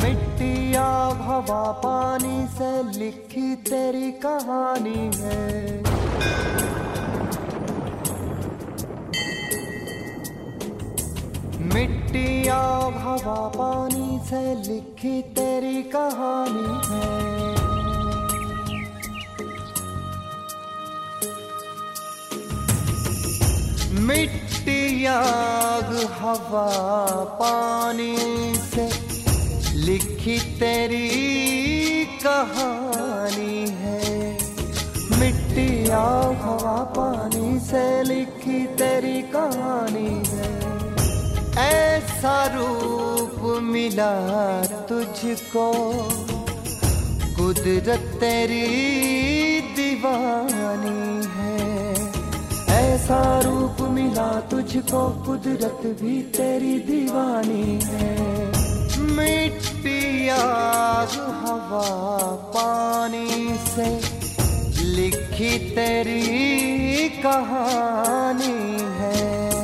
मिट्टी आग हवा पानी से लिखी तेरी कहानी है। मिट्टी आग हवा पानी से लिखी तेरी कहानी है। मिट्टी आग हवा पानी से लिखी तेरी कहानी है। मिट्टी आग हवा पानी से लिखी तेरी कहानी है। ऐसा रूप मिला तुझको कुदरत तेरी दीवानी है। ऐसा रूप मिला तुझको कुदरत भी तेरी दीवानी है। मिट्टी आग हवा पानी से लिखी तेरी कहानी है।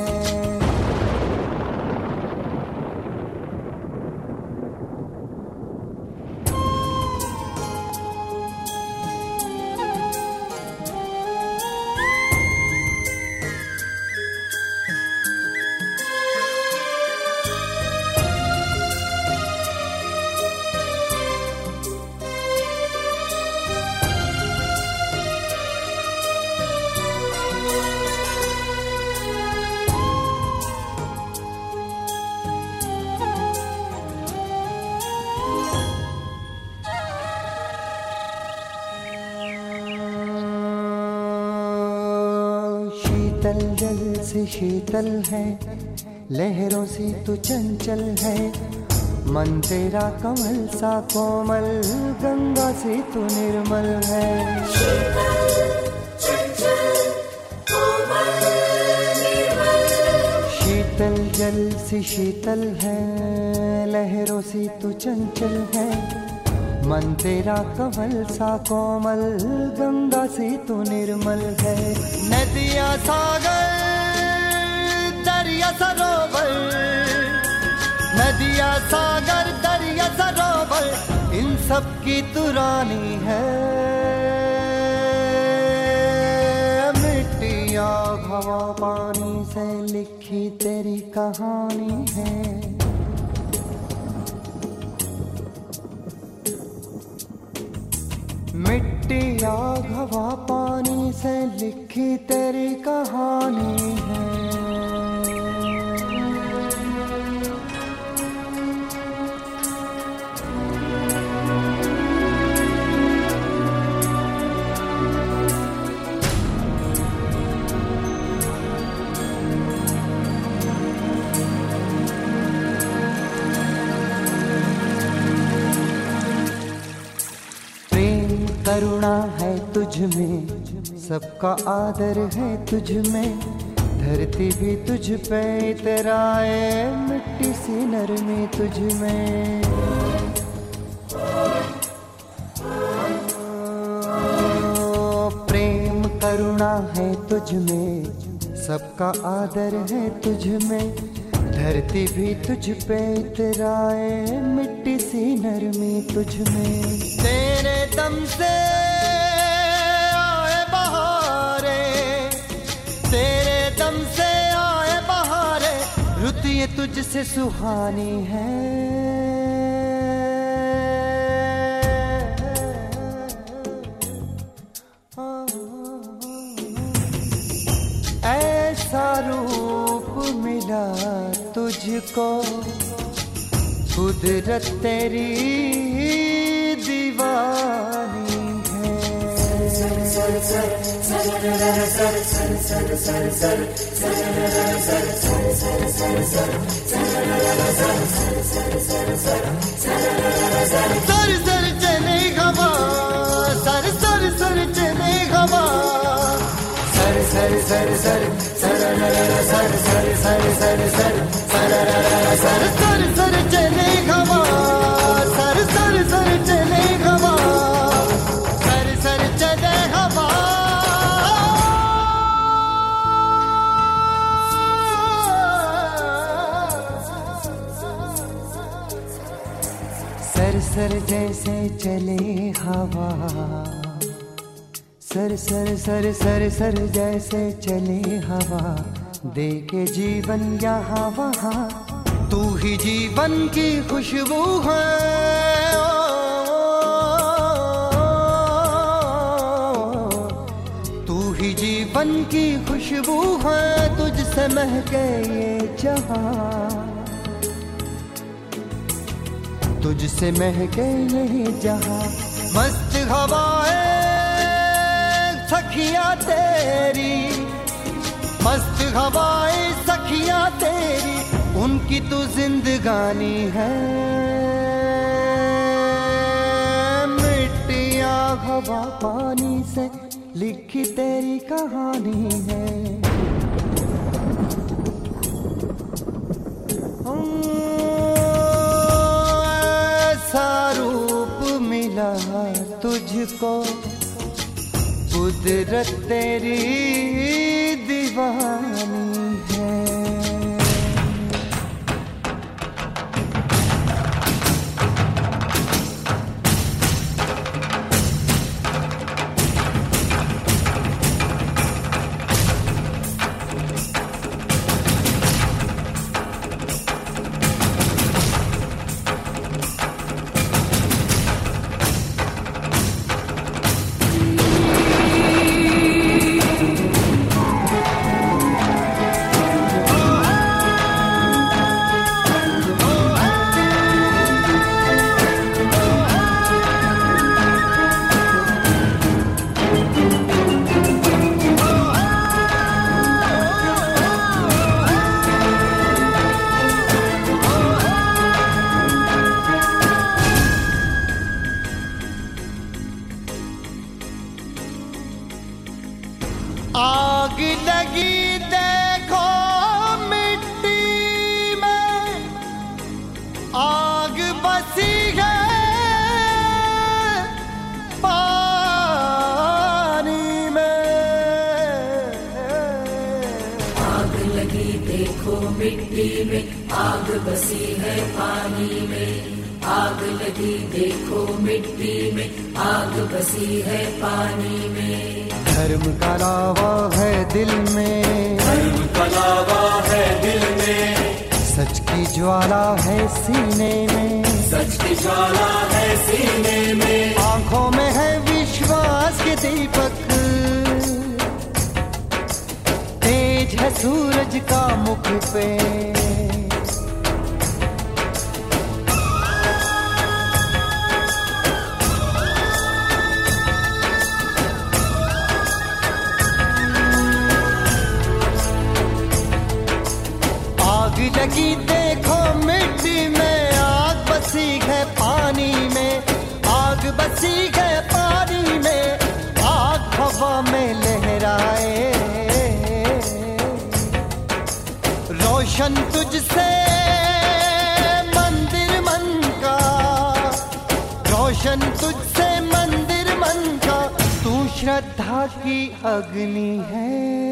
शीतल जल से शीतल है, लहरों से तू चंचल है। मन तेरा कमल सा कोमल, गंगा से तू निर्मल है। शीतल जल से शीतल है, लहरों से तू चंचल है। मन तेरा कमल सा कोमल, गंगा से तू निर्मल है। नदिया सागर दरिया सरोवर, नदिया सागर दरिया सरोवर, इन सब की तू रानी है। मिट्टी आग हवा पानी से लिखी तेरी कहानी है। मिट्टी आग हवा पानी से लिखी तेरी कहानी है। करुणा है तुझ में, सबका आदर है तुझ में। धरती भी तुझ पे इतराए, मिट्टी सी नरमी तुझ में। प्रेम करुणा है तुझ में, सबका आदर है तुझ में। धरती भी तुझ पे इतराए, मिट्टी सी नरमी तुझ में। तेरे दम से आए बहारे, तेरे दम से आए बहारे, रुत ये तुझसे सुहानी है। ऐसा रूप मिला तुझको कुदरत तेरी दीवानी है। सर सर चले हवा, सर सर सर चले हवा, सर सर सर सर सर सर सर सर सर सर सर सर सर चले हवा, सर सर सर चले हवा, सर सर चले हवा। सर जैसे चले हवा, सर सर सर सर सर जैसे चले हवा, दे के जीवन यहाँ वहाँ, तू ही जीवन की खुशबू है। तू ही जीवन की खुशबू है, तुझसे महके ये जहाँ, तुझसे महके ये जहाँ। मस्त हवाएं सखिया तेरी, मस्त हवाएं सखिया तेरी, उनकी तू जिंदगानी है। मिट्टियाँ हवा पानी से लिखी तेरी कहानी है। रूप मिला तुझको, कुदरत तेरी दीवानी है। आग लगी देखो मिट्टी में, आग बसी है पानी में। आग लगी देखो मिट्टी में, आग बसी है पानी में। आग लगी देखो मिट्टी में, आग बसी है पानी में। धर्म का लावा है दिल में, धर्म का लावा है दिल में। सच की ज्वाला है सीने में, सच की ज्वाला है सीने में। आंखों में है विश्वास के दीपक, तेज है सूरज का मुख पे। लगी देखो मिट्टी में, आग बसी है पानी में। आग बसी है पानी में, आग हवा में लहराए। रोशन तुझसे मंदिर मन का, रोशन तुझसे मंदिर मन का। तू श्रद्धा की अग्नि है।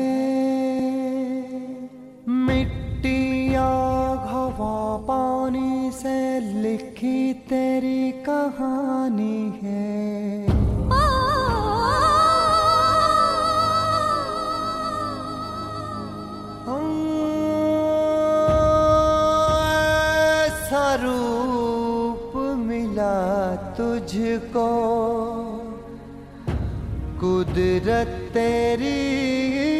हवा पानी से लिखी तेरी कहानी है। ऐसा रूप मिला तुझको, कुदरत तेरी